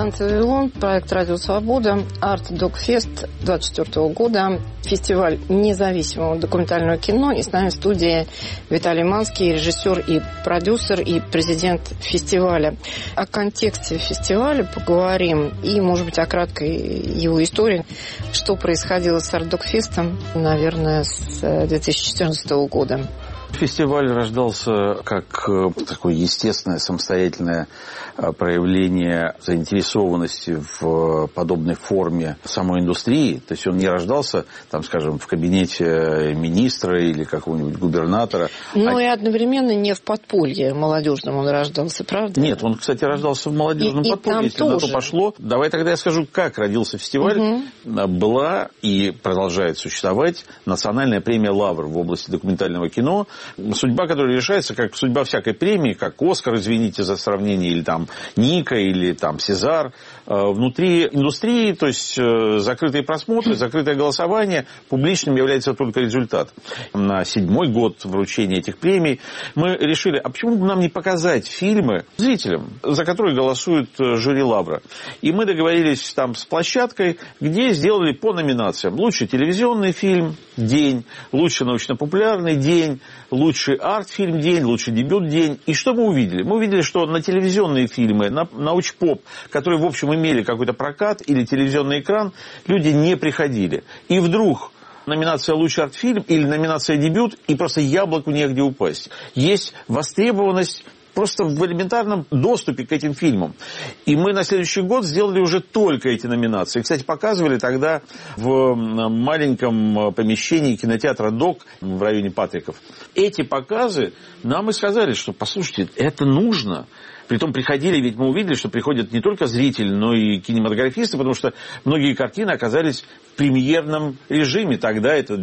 Радиостанция «Вавилон», проект «Радио Свобода», Арт-Док-Фест 2024 года, фестиваль независимого документального кино. И с нами в студии Виталий Манский, режиссер и продюсер, и президент фестиваля. О контексте фестиваля поговорим и, может быть, о краткой его истории, что происходило с Арт-Док-Фестом, наверное, с 2014 года. Фестиваль рождался как такое естественное, самостоятельное проявление заинтересованности в подобной форме самой индустрии. То есть он не рождался, там, скажем, в кабинете министра или какого-нибудь губернатора. Но и одновременно не в подполье молодежном он рождался, правда? Нет, он, кстати, рождался в молодежном подполье. Если тоже. на то пошло. Давай тогда я скажу, как родился фестиваль. Была и продолжает существовать национальная премия «Лавр» в области документального кино. Судьба, которая решается, как судьба всякой премии, как «Оскар», извините за сравнение, или там «Ника», или там «Сезар». Внутри индустрии, то есть закрытые просмотры, закрытое голосование, публичным является только результат. На 7-й год вручения этих премий мы решили, а почему бы нам не показать фильмы зрителям, за которые голосует жюри «Лавра». И мы договорились там с площадкой, где сделали по номинациям. Лучший телевизионный фильм – день, лучший научно-популярный день, лучший арт-фильм день, лучший дебют день. И что мы увидели? Мы увидели, что на телевизионные фильмы, на научпоп, которые, в общем, имели какой-то прокат или телевизионный экран, люди не приходили. И вдруг номинация «Лучший арт-фильм» или номинация «Дебют», и просто яблоку негде упасть. Есть востребованность просто в элементарном доступе к этим фильмам. И мы на следующий год сделали уже только эти номинации. Кстати, показывали тогда в маленьком помещении кинотеатра «Док» в районе Патриков. Эти показы нам и сказали, что, послушайте, это нужно. Притом приходили, ведь мы увидели, что приходят не только зрители, но и кинематографисты, потому что многие картины оказались в премьерном режиме. Тогда это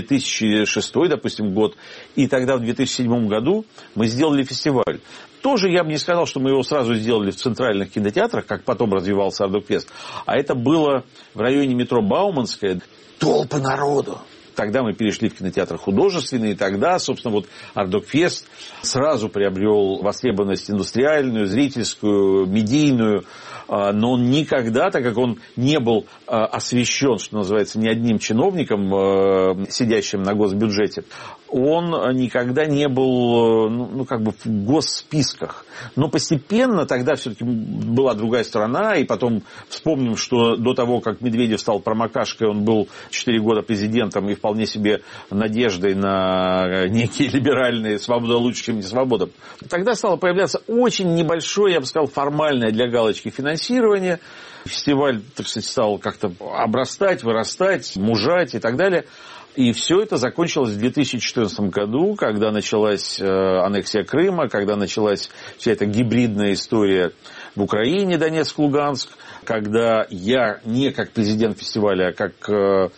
2006, допустим, год. И тогда в 2007 году мы сделали фестиваль. Тоже я бы не сказал, что мы его сразу сделали в центральных кинотеатрах, как потом развивался Арт-Док-Фест. А это было в районе метро Бауманская. Толпы народу. Тогда мы перешли в кинотеатр художественный, и тогда, собственно, вот Арт-Док-Фест сразу приобрел востребованность индустриальную, зрительскую, медийную, но он никогда, так как он не был освещен, что называется, ни одним чиновником, сидящим на госбюджете, он никогда не был, в госсписках. Но постепенно тогда все-таки была другая сторона, и потом вспомним, что до того, как Медведев стал промокашкой, он был 4 года президентом и вполне себе надеждой на некие либеральные «свобода лучше, чем не свобода». Тогда стало появляться очень небольшое, я бы сказал, формальное для галочки финансирование. Фестиваль, так сказать, стал как-то обрастать, вырастать, мужать и так далее. И все это закончилось в 2014 году, когда началась аннексия Крыма, когда началась вся эта гибридная история в Украине, Донецк, Луганск, когда я не как президент фестиваля, а как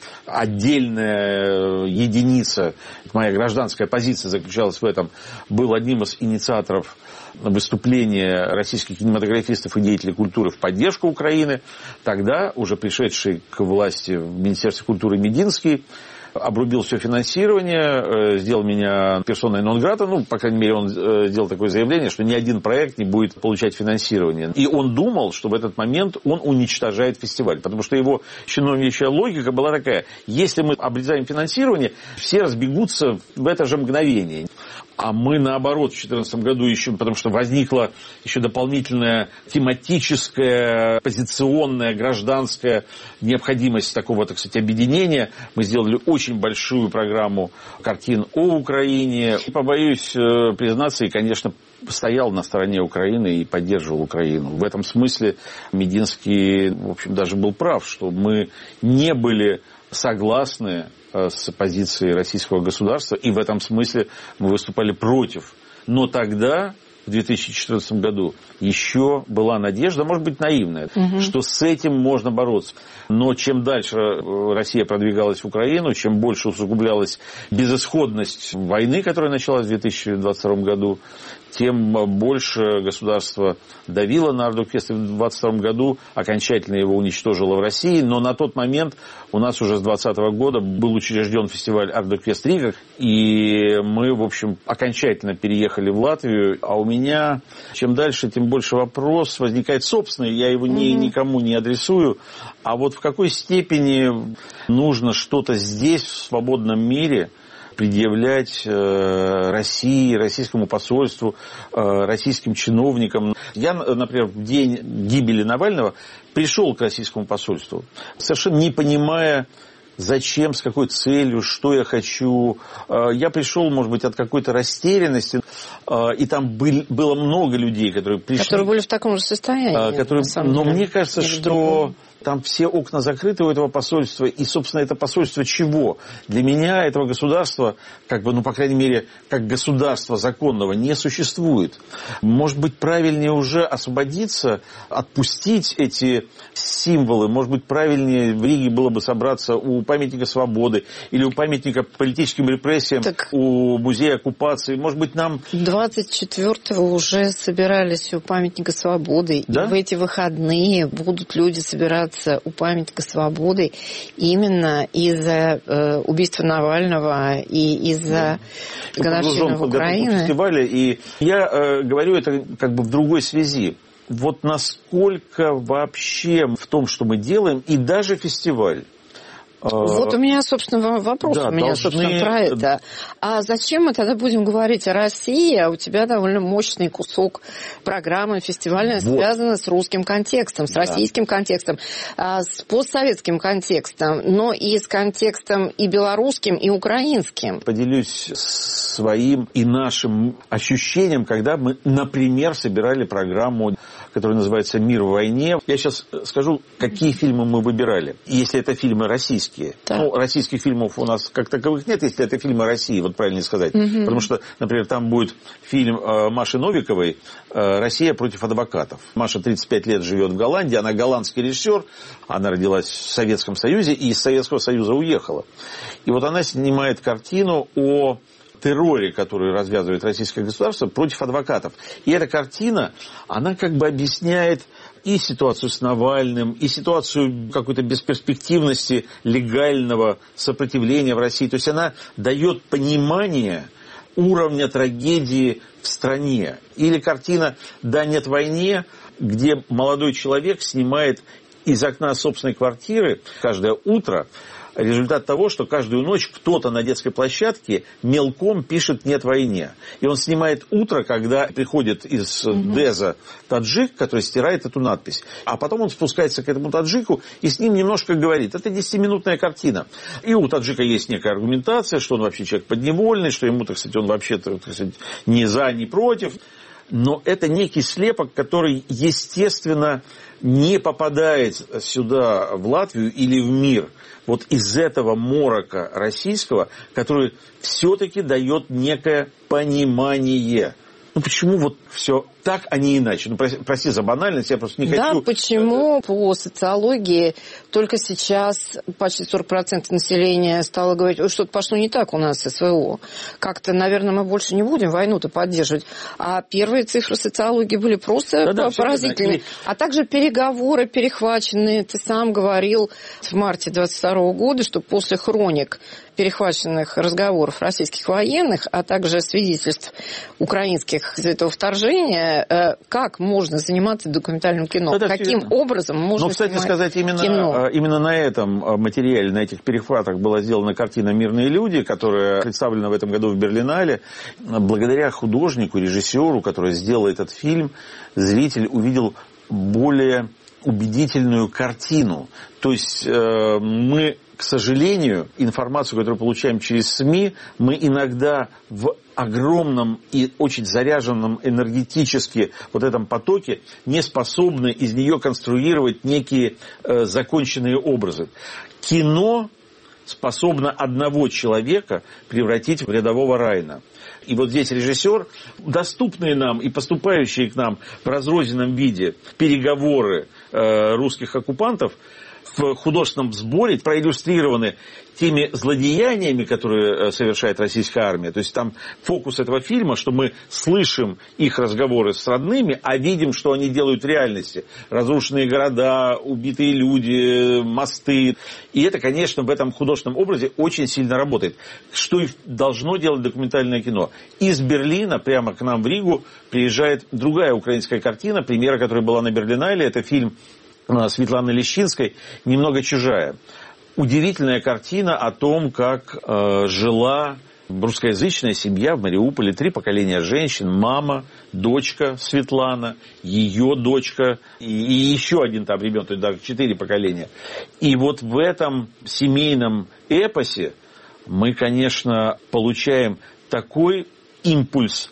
отдельная единица, моя гражданская позиция заключалась в этом, был одним из инициаторов выступления российских кинематографистов и деятелей культуры в поддержку Украины. Тогда уже пришедший к власти в Министерстве культуры Мединский обрубил все финансирование, сделал меня персоной нон-грата, по крайней мере, он сделал такое заявление, что ни один проект не будет получать финансирование. И он думал, что в этот момент он уничтожает фестиваль, потому что его чиновничья логика была такая: если мы обрезаем финансирование, все разбегутся в это же мгновение. А мы, наоборот, в 2014 году еще, потому что возникла еще дополнительная тематическая, позиционная, гражданская необходимость такого, так сказать, объединения. Мы сделали очень большую программу картин о Украине. И, побоюсь признаться, и, конечно, стоял на стороне Украины и поддерживал Украину. В этом смысле Мединский, в общем, даже был прав, что мы не были согласны с позицией российского государства, и в этом смысле мы выступали против. Но тогда, в 2014 году, еще была надежда, может быть, наивная, что с этим можно бороться. Но чем дальше Россия продвигалась в Украину, чем больше усугублялась безысходность войны, которая началась в 2022 году, тем больше государство давило на Арт-Док-Фест. В 2022 году окончательно его уничтожило в России. Но на тот момент у нас уже с 2020 года был учрежден фестиваль Арт-Док-Фест Рига. И мы, в общем, окончательно переехали в Латвию. А у меня чем дальше, тем больше вопрос возникает собственный, я его никому не адресую, а вот в какой степени нужно что-то здесь, в свободном мире, предъявлять России, российскому посольству, российским чиновникам. Я, например, в день гибели Навального пришел к российскому посольству, совершенно не понимая, зачем, с какой целью, что я хочу. Я пришел, может быть, от какой-то растерянности, и там было много людей, которые пришли. Которые были в таком же состоянии. Но мне кажется, что там все окна закрыты у этого посольства, и, собственно, это посольство чего? Для меня этого государства, по крайней мере, как государства законного, не существует. Может быть, правильнее уже освободиться, отпустить эти символы. Может быть, правильнее в Риге было бы собраться у памятника свободы или у памятника политическим репрессиям, у музея оккупации. Может быть, нам... 24-го уже собирались у памятника свободы. Да? И в эти выходные будут люди собираться у памятника свободы именно из-за убийства Навального и из-за годовщины Украины. Фестиваля, и я говорю это в другой связи. Вот насколько вообще в том, что мы делаем, и даже фестиваль. Вот у меня, собственно, вопрос про это. А зачем мы тогда будем говорить о России, а у тебя довольно мощный кусок программы фестивальной связан с русским контекстом, с российским контекстом, с постсоветским контекстом, но и с контекстом и белорусским, и украинским. Поделюсь своим и нашим ощущением, когда мы, например, собирали программу, которая называется «Мир в войне». Я сейчас скажу, какие фильмы мы выбирали, если это фильмы российские. Да. Российских фильмов у нас как таковых нет, если это фильмы России, вот правильно сказать. Угу. Потому что, например, там будет фильм Маши Новиковой «Россия против адвокатов». Маша 35 лет живет в Голландии, она голландский режиссер, она родилась в Советском Союзе и из Советского Союза уехала. И вот она снимает картину о терроре, который развязывает российское государство против адвокатов. И эта картина, она объясняет и ситуацию с Навальным, и ситуацию какой-то бесперспективности легального сопротивления в России. То есть она дает понимание уровня трагедии в стране. Или картина «Да, нет войне», где молодой человек снимает из окна собственной квартиры каждое утро результат того, что каждую ночь кто-то на детской площадке мелком пишет «нет войне». И он снимает утро, когда приходит из ДЭЗа таджик, который стирает эту надпись. А потом он спускается к этому таджику и с ним немножко говорит. Это 10-минутная картина. И у таджика есть некая аргументация, что он вообще человек подневольный, что ему, он вообще-то, ни за, ни против. Но это некий слепок, который, естественно, не попадает сюда, в Латвию или в мир. Вот из этого морока российского, который все-таки дает некое понимание. Почему все так, а не иначе? Прости за банальность, я просто не хочу... Да, почему по социологии только сейчас почти 40% населения стало говорить, ой, что-то пошло не так у нас с СВО. Как-то, наверное, мы больше не будем войну-то поддерживать. А первые цифры социологии были просто поразительными. А также переговоры перехваченные. Ты сам говорил в марте 22 года, что после хроник перехваченных разговоров российских военных, а также свидетельств украинских из этого вторжения, как можно заниматься документальным кино? Каким образом можно кстати снимать сказать, именно на этом материале, на этих перехватах была сделана картина «Мирные люди», которая представлена в этом году в Берлинале. Благодаря художнику, режиссеру, который сделал этот фильм, зритель увидел более убедительную картину. То есть мы, к сожалению, информацию, которую получаем через СМИ, мы иногда в огромном и очень заряженном энергетически вот этом потоке не способны из нее конструировать некие законченные образы. Кино способно одного человека превратить в рядового Райна. И вот здесь режиссер, доступные нам и поступающие к нам в разрозненном виде переговоры русских оккупантов, в художественном сборе проиллюстрированы теми злодеяниями, которые совершает российская армия. То есть там фокус этого фильма, что мы слышим их разговоры с родными, а видим, что они делают в реальности. Разрушенные города, убитые люди, мосты. И это, конечно, в этом художественном образе очень сильно работает. Что и должно делать документальное кино. Из Берлина прямо к нам в Ригу приезжает другая украинская картина, премьера которой была на Берлинале. Это фильм Светланы Лещинской «Немного чужая». Удивительная картина о том, как жила русскоязычная семья в Мариуполе. 3 поколения женщин. Мама, дочка Светлана, ее дочка и еще один там ребенок, то есть даже 4 поколения. И вот в этом семейном эпосе мы, конечно, получаем такой импульс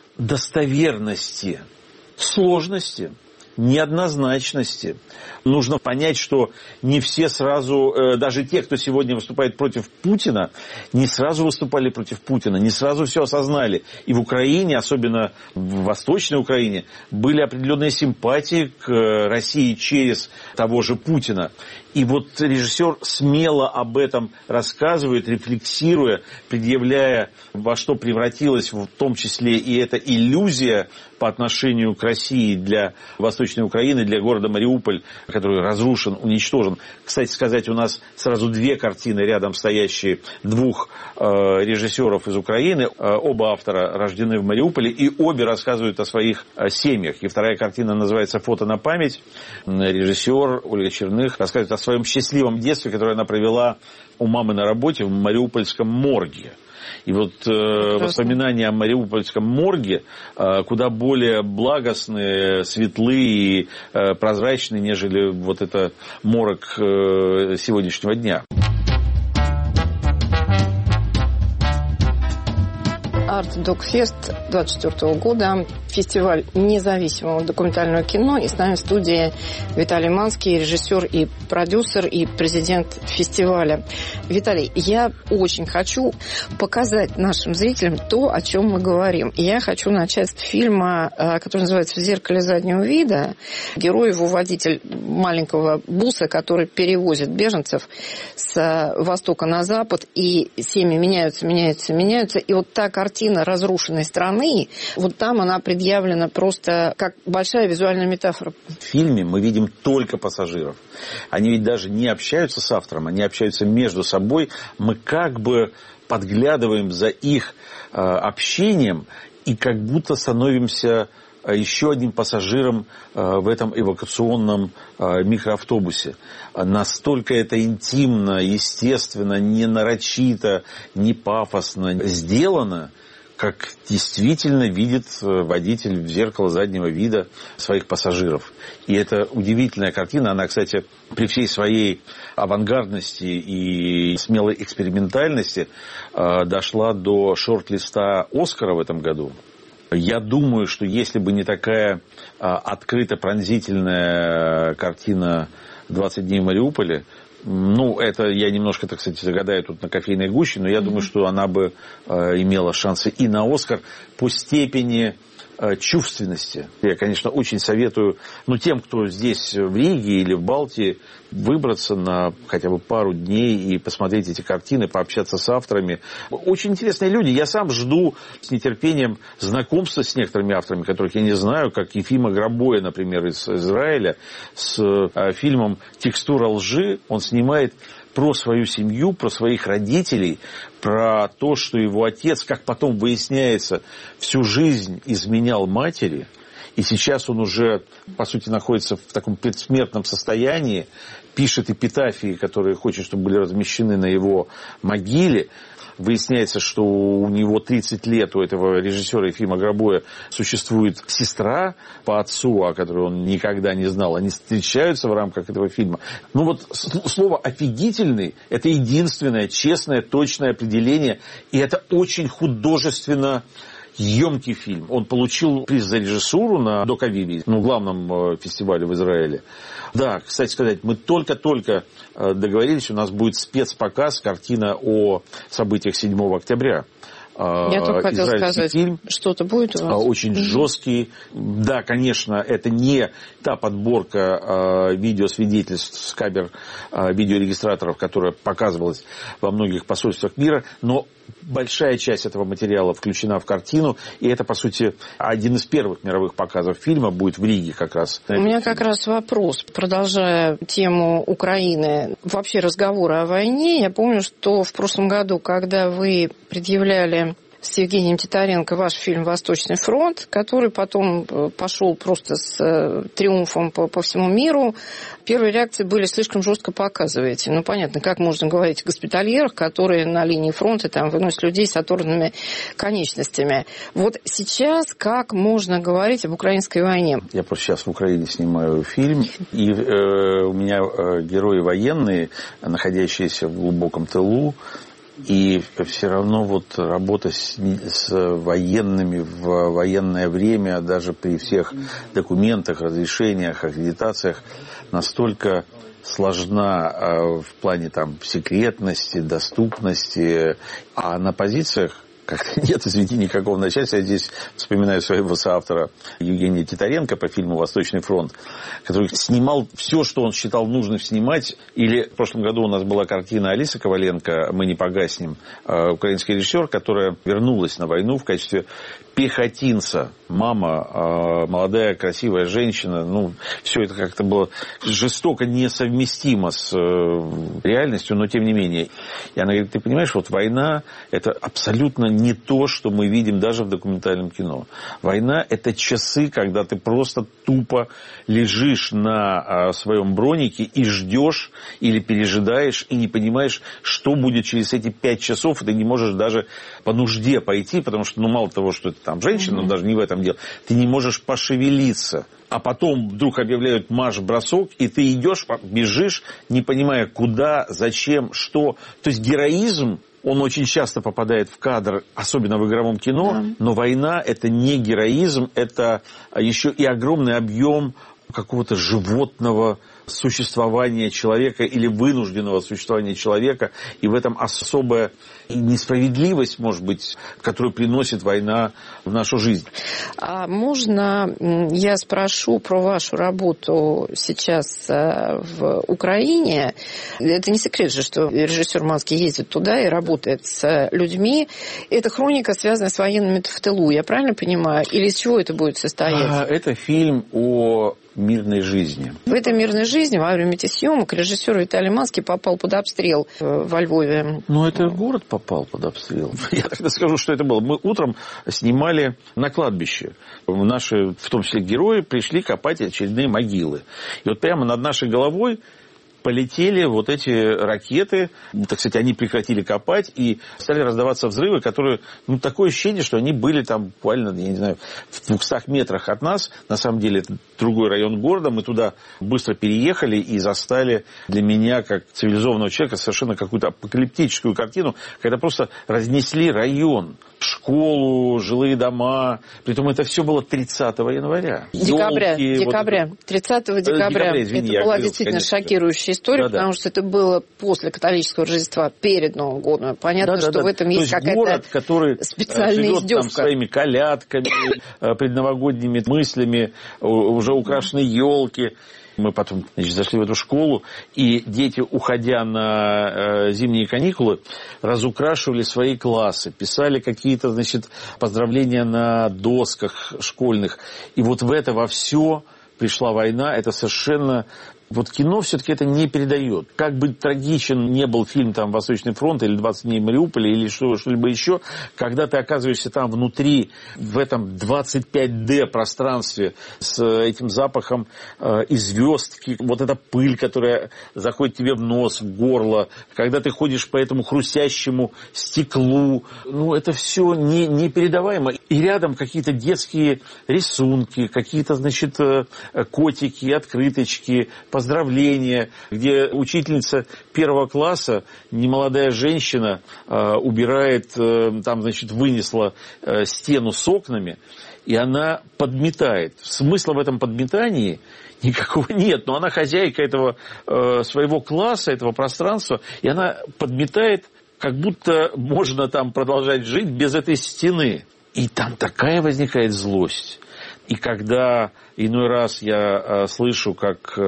достоверности, сложности, неоднозначности. Нужно понять, что не все сразу, даже те, кто сегодня выступает против Путина, не сразу выступали против Путина, не сразу все осознали. И в Украине, особенно в Восточной Украине, были определенные симпатии к России через того же Путина. И вот режиссер смело об этом рассказывает, рефлексируя, предъявляя, во что превратилась в том числе и эта иллюзия по отношению к России для Восточной Украины, для города Мариуполь, который разрушен, уничтожен. Кстати сказать, у нас сразу 2 картины рядом стоящие 2 режиссеров из Украины. Оба автора рождены в Мариуполе, и обе рассказывают о своих семьях. И вторая картина называется «Фото на память». Режиссер Ольга Черных рассказывает о своем счастливом детстве, которое она провела у мамы на работе в мариупольском морге. И вот воспоминания о мариупольском морге куда более благостные, светлые и прозрачные, нежели вот это морок сегодняшнего дня. Арт-док-фест 2024 года, фестиваль независимого документального кино. И с нами в студии Виталий Манский, режиссер и продюсер, и президент фестиваля. Виталий, я очень хочу показать нашим зрителям то, о чем мы говорим. И я хочу начать с фильма, который называется «В зеркале заднего вида». Герой, его водитель маленького буса, который перевозит беженцев с востока на запад, и семьи меняются. И вот та картина разрушенной страны, вот там она предъявлена просто как большая визуальная метафора. В фильме мы видим только пассажиров. Они ведь даже не общаются с автором, они общаются между собой. Мы как бы подглядываем за их общением и как будто становимся еще одним пассажиром в этом эвакуационном микроавтобусе. Настолько это интимно, естественно, не нарочито, не пафосно сделано, как действительно видит водитель в зеркало заднего вида своих пассажиров. И это удивительная картина. Она, кстати, при всей своей авангардности и смелой экспериментальности дошла до шорт-листа «Оскара» в этом году. Я думаю, что если бы не такая открыто пронзительная картина «20 дней в Мариуполе», ну, это я немножко, так сказать, загадаю тут на кофейной гуще, но я думаю, что она бы имела шансы и на «Оскар» по степени чувственности. Я, конечно, очень советую тем, кто здесь в Риге или в Балтии, выбраться на хотя бы пару дней и посмотреть эти картины, пообщаться с авторами. Очень интересные люди. Я сам жду с нетерпением знакомства с некоторыми авторами, которых я не знаю, как Ефима Грабоя, например, из Израиля, с фильмом «Текстура лжи». Он снимает про свою семью, про своих родителей, про то, что его отец, как потом выясняется, всю жизнь изменял матери. И сейчас он уже, по сути, находится в таком предсмертном состоянии, пишет эпитафии, которые хочет, чтобы были размещены на его могиле. Выясняется, что у него 30 лет, у этого режиссера Ефима Грабоя, существует сестра по отцу, о которой он никогда не знал. Они встречаются в рамках этого фильма. Ну вот слово «офигительный» – это единственное честное, точное определение. И это очень художественно емкий фильм. Он получил приз за режиссуру на Док-Авиве, главном фестивале в Израиле. Да, кстати сказать, мы только-только договорились, у нас будет спецпоказ, картина о событиях 7 октября. Я только хотел сказать, фильм. Что-то будет у вас? Очень жесткий. Да, конечно, это не та подборка видеосвидетельств с камер видеорегистраторов, которая показывалась во многих посольствах мира, но большая часть этого материала включена в картину, и это, по сути, один из первых мировых показов фильма будет в Риге как раз. У меня как раз вопрос, продолжая тему Украины, вообще разговоры о войне. Я помню, что в прошлом году, когда вы предъявляли с Евгением Титаренко ваш фильм «Восточный фронт», который потом пошел просто с триумфом по всему миру. Первые реакции были: слишком жестко показываете. Ну, понятно, как можно говорить о госпитальерах, которые на линии фронта там выносят людей с оторванными конечностями. Вот сейчас как можно говорить об украинской войне? Я просто сейчас в Украине снимаю фильм, и у меня герои военные, находящиеся в глубоком тылу, и все равно вот работа с военными в военное время, даже при всех документах, разрешениях, аккредитациях, настолько сложна в плане там секретности, доступности, а на позициях как-то нет, извините, никакого начальства. Я здесь вспоминаю своего соавтора Евгения Титаренко по фильму «Восточный фронт», который снимал все, что он считал нужным снимать. Или в прошлом году у нас была картина Алисы Коваленко «Мы не погаснем», украинский режиссер, которая вернулась на войну в качестве пехотинца. Мама, молодая, красивая женщина. Ну, все это как-то было жестоко несовместимо с реальностью, но тем не менее. И она говорит: ты понимаешь, вот война – это абсолютно не то, что мы видим даже в документальном кино. Война – это часы, когда ты просто тупо лежишь на своем бронике и ждешь или пережидаешь, и не понимаешь, что будет через эти 5 часов, и ты не можешь даже по нужде пойти, потому что, ну, мало того, что это там женщина, но даже не в этом дело, ты не можешь пошевелиться. А потом вдруг объявляют марш-бросок, и ты идешь, бежишь, не понимая, куда, зачем, что. То есть героизм, он очень часто попадает в кадр, особенно в игровом кино, но война – это не героизм, это еще и огромный объем какого-то животного существования человека или вынужденного существования человека, и в этом особая несправедливость, может быть, которую приносит война в нашу жизнь. А можно я спрошу про вашу работу сейчас в Украине? Это не секрет же, что режиссер Манский ездит туда и работает с людьми. Это хроника, связанная с военными в тылу, я правильно понимаю? Или из чего это будет состоять? Это фильм о мирной жизни. В этой мирной жизни во время этих съемок режиссер Виталий Манский попал под обстрел во Львове. Ну, это город попал под обстрел. Я тогда скажу, что это было. Мы утром снимали на кладбище. Наши, в том числе герои, пришли копать очередные могилы. И вот прямо над нашей головой полетели вот эти ракеты, так сказать, они прекратили копать, и стали раздаваться взрывы, которые, ну, такое ощущение, что они были там буквально, я не знаю, в 200 метрах от нас. На самом деле, это другой район города. Мы туда быстро переехали и застали для меня, как цивилизованного человека, совершенно какую-то апокалиптическую картину, когда просто разнесли район, школу, жилые дома. Притом это все было 30 января. Декабря. 30 декабря. Извини, это была действительно шокирующая история, потому что это было после католического Рождества, перед Новым годом. Понятно, что в этом есть какая-то город, который специальная живет издевка. Там своими колядками, предновогодними мыслями, уже украшены елки. Мы потом, значит, зашли в эту школу, и дети, уходя на зимние каникулы, разукрашивали свои классы, писали какие-то, значит, поздравления на досках школьных. И вот в это во все пришла война. Это совершенно... Вот кино все-таки это не передает. Как бы трагичен не был фильм там «Восточный фронт» или «20 дней Мариуполя» или что-либо еще, когда ты оказываешься там внутри, в этом 25D пространстве с этим запахом и звездки, вот эта пыль, которая заходит тебе в нос, в горло, когда ты ходишь по этому хрустящему стеклу, ну, это все непередаваемо. И рядом какие-то детские рисунки, какие-то, значит, котики, открыточки, поздравления, где учительница 1 класса, немолодая женщина, убирает, там, значит, вынесла стену с окнами, и она подметает. Смысла в этом подметании никакого нет, но она хозяйка этого своего класса, этого пространства, и она подметает как будто можно там продолжать жить без этой стены. И там такая возникает злость. И когда иной раз я слышу, как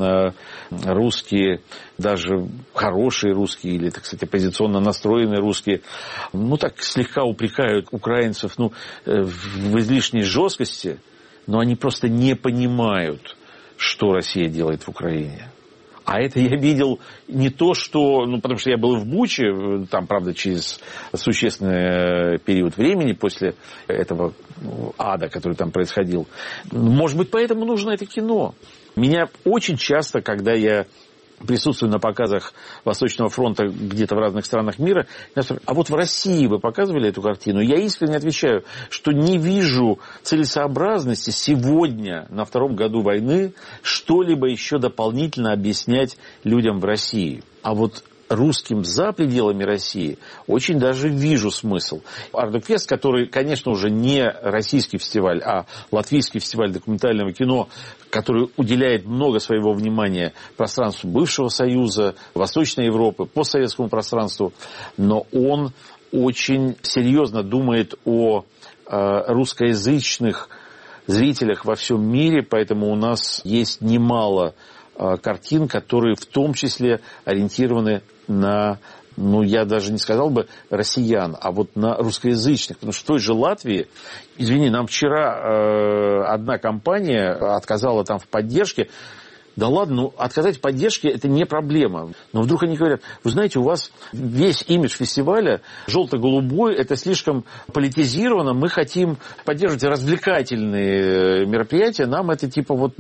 русские, даже хорошие русские, или, так сказать, оппозиционно настроенные русские, так слегка упрекают украинцев в излишней жесткости, но они просто не понимают, что Россия делает в Украине. А это я видел не то, что... потому что я был в Буче, там, правда, через существенный период времени после этого ада, который там происходил. Может быть, поэтому нужно это кино. Меня очень часто, когда я присутствую на показах Восточного фронта где-то в разных странах мира, а вот в России вы показывали эту картину? Я искренне отвечаю, что не вижу целесообразности сегодня, на втором году войны, что-либо еще дополнительно объяснять людям в России. А вот русским за пределами России очень даже вижу смысл. Ардукфест, который, конечно, уже не российский фестиваль, а латвийский фестиваль документального кино, который уделяет много своего внимания пространству бывшего Союза, Восточной Европы, постсоветскому пространству, но он очень серьезно думает о русскоязычных зрителях во всем мире, поэтому у нас есть немало картин, которые в том числе ориентированы на, я даже не сказал бы россиян, а вот на русскоязычных. Потому что в той же Латвии, извини, нам вчера одна компания отказала там в поддержке. Да ладно, отказать в поддержке – это не проблема. Но вдруг они говорят, вы знаете, у вас весь имидж фестиваля желто-голубой, это слишком политизировано, мы хотим поддерживать развлекательные мероприятия, нам это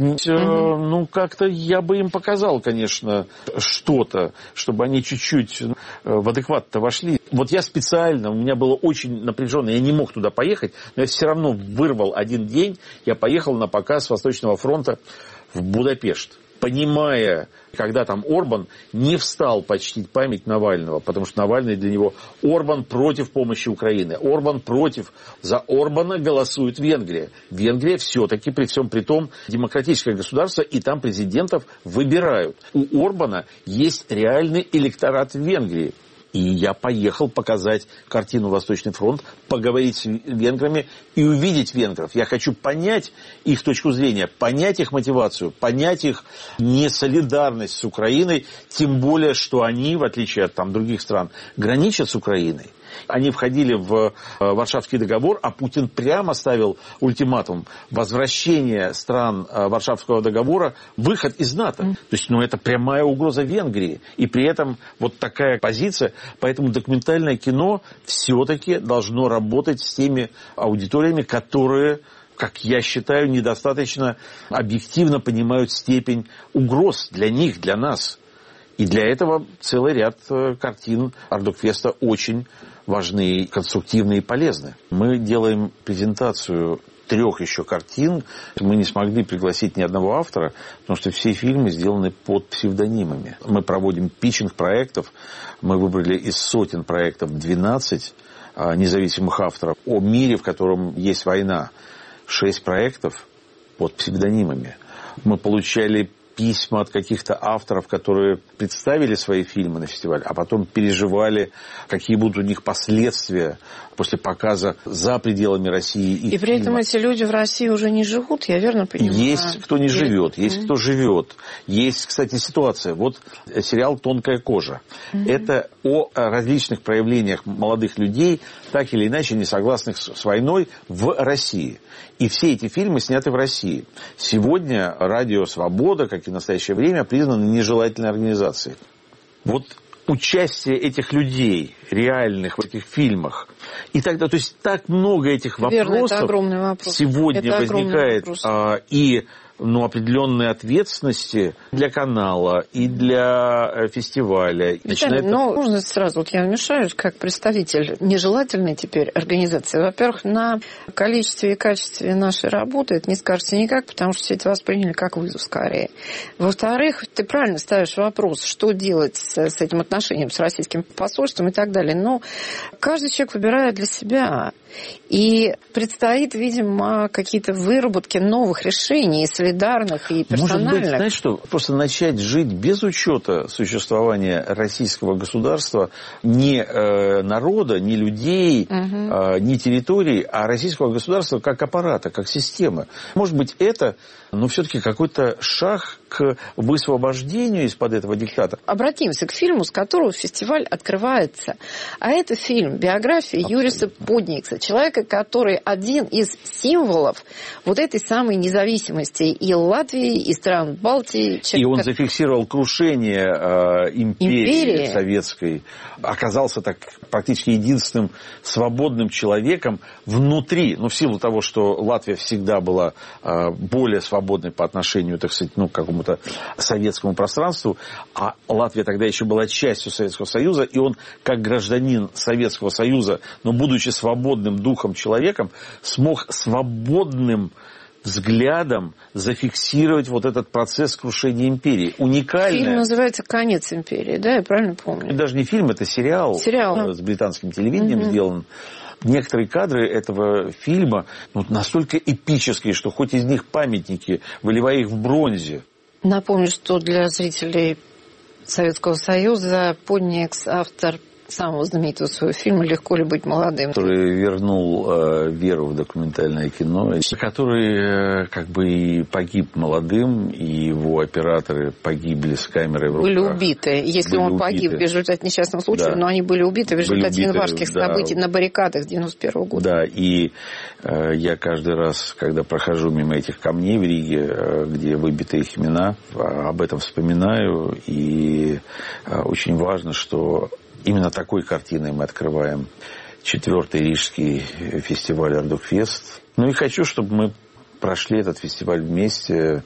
как-то я бы им показал, конечно, что-то, чтобы они чуть-чуть в адекват-то вошли. Вот я специально, у меня было очень напряженно, я не мог туда поехать, но я все равно вырвал один день, я поехал на показ Восточного фронта в Будапешт, понимая, когда там Орбан не встал почтить память Навального, потому что Навальный для него Орбан против помощи Украины, Орбан против, за Орбана голосует Венгрия. Венгрия все-таки при всем при том демократическое государство, и там президентов выбирают. У Орбана есть реальный электорат в Венгрии. И я поехал показать картину «Восточный фронт», поговорить с венграми и увидеть венгров. Я хочу понять их точку зрения, понять их мотивацию, понять их несолидарность с Украиной, тем более, что они, в отличие от других стран, граничат с Украиной. Они входили в Варшавский договор, а Путин прямо ставил ультиматум: возвращение стран Варшавского договора, выход из НАТО. То есть, это прямая угроза Венгрии. И при этом вот такая позиция. Поэтому документальное кино все-таки должно работать с теми аудиториями, которые, как я считаю, недостаточно объективно понимают степень угроз для них, для нас. И для этого целый ряд картин Ардукфеста очень важны, конструктивны и полезны. Мы делаем презентацию 3 еще картин. Мы не смогли пригласить ни одного автора, потому что все фильмы сделаны под псевдонимами. Мы проводим питчинг проектов. Мы выбрали из сотен проектов 12 независимых авторов. О мире, в котором есть война. 6 проектов под псевдонимами. Мы получали письма от каких-то авторов, которые представили свои фильмы на фестиваль, а потом переживали, какие будут у них последствия после показа за пределами России. И при этом эти люди в России уже не живут, я верно понимаю? Есть кто не живет, есть кто живет. Есть, кстати, ситуация. Вот сериал «Тонкая кожа». Это о различных проявлениях молодых людей, так или иначе не согласных с войной в России. И все эти фильмы сняты в России. Сегодня Радио Свобода, как и в настоящее время, признаны нежелательной организацией. Вот участие этих людей, реальных в этих фильмах, и тогда, то есть так много этих вопросов сегодня возникает, и определенной ответственности для канала и для фестиваля. Виталий, можно сразу, я вмешаюсь, как представитель нежелательной теперь организации. Во-первых, на количестве и качестве нашей работы это не скажете никак, потому что все это восприняли как вызов скорее. Во-вторых, ты правильно ставишь вопрос, что делать с этим отношением, с российским посольством и так далее. Но каждый человек выбирает для себя. И предстоит, видимо, какие-то выработки новых решений, если солидарных и персональных. Может быть, знаешь что, просто начать жить без учета существования российского государства, не народа, не людей, не территорий, а российского государства как аппарата, как системы. Может быть, это, но все-таки какой-то шаг к высвобождению из-под этого диктата. Обратимся к фильму, с которого фестиваль открывается. А это фильм, биография Юриса Подникса, человека, который один из символов вот этой самой независимости и Латвии, и стран Балтии. И он зафиксировал крушение империи советской. Оказался так практически единственным свободным человеком внутри, в силу того, что Латвия всегда была более свободной по отношению, так сказать, к какому-то советскому пространству, а Латвия тогда еще была частью Советского Союза, и он, как гражданин Советского Союза, но будучи свободным духом человеком, смог свободным взглядом зафиксировать вот этот процесс крушения империи. Уникально. Фильм называется «Конец империи», да, я правильно помню? Это даже не фильм, это сериал. С британским телевидением сделан. Некоторые кадры этого фильма настолько эпические, что хоть из них памятники, выливая их в бронзе. Напомню, что для зрителей Советского Союза Подникс — автор самого знаменитого своего фильма «Легко ли быть молодым», который вернул веру в документальное кино, который и погиб молодым, и его операторы погибли с камерой в руках. Были убиты. Если он погиб в результате несчастного случая, но они были убиты в результате январских событий на баррикадах 91 года. Да, и я каждый раз, когда прохожу мимо этих камней в Риге, где выбиты их имена, об этом вспоминаю, и очень важно, что именно такой картиной мы открываем 4-й Рижский фестиваль Ардукфест. И хочу, чтобы мы прошли этот фестиваль вместе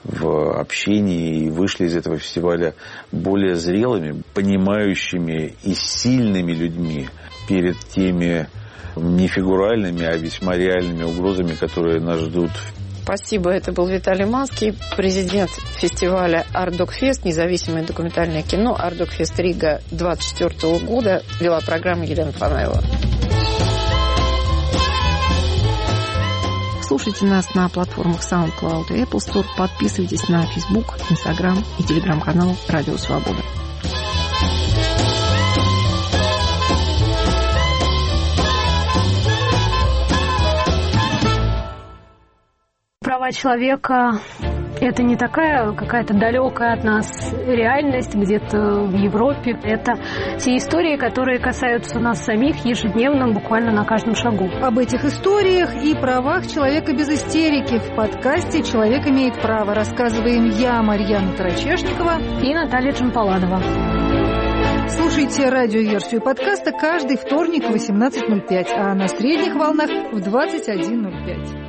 в общении и вышли из этого фестиваля более зрелыми, понимающими и сильными людьми перед теми не фигуральными, а весьма реальными угрозами, которые нас ждут. Спасибо. Это был Виталий Манский, президент фестиваля Ардукфест, независимое документальное кино Ардукфест Рига 24 года. Вела программу Елена Фанаева. Слушайте нас на платформах SoundCloud и Apple Store. Подписывайтесь на Facebook, Instagram и телеграм-канал Радио Свобода. Права человека – это не такая какая-то далекая от нас реальность где-то в Европе. Это те истории, которые касаются нас самих ежедневно, буквально на каждом шагу. Об этих историях и правах человека без истерики в подкасте «Человек имеет право» рассказываем я, Марьяна Тарачешникова и Наталья Джампаладова. Слушайте радиоверсию подкаста каждый вторник в 18:05, а на средних волнах в 21:05.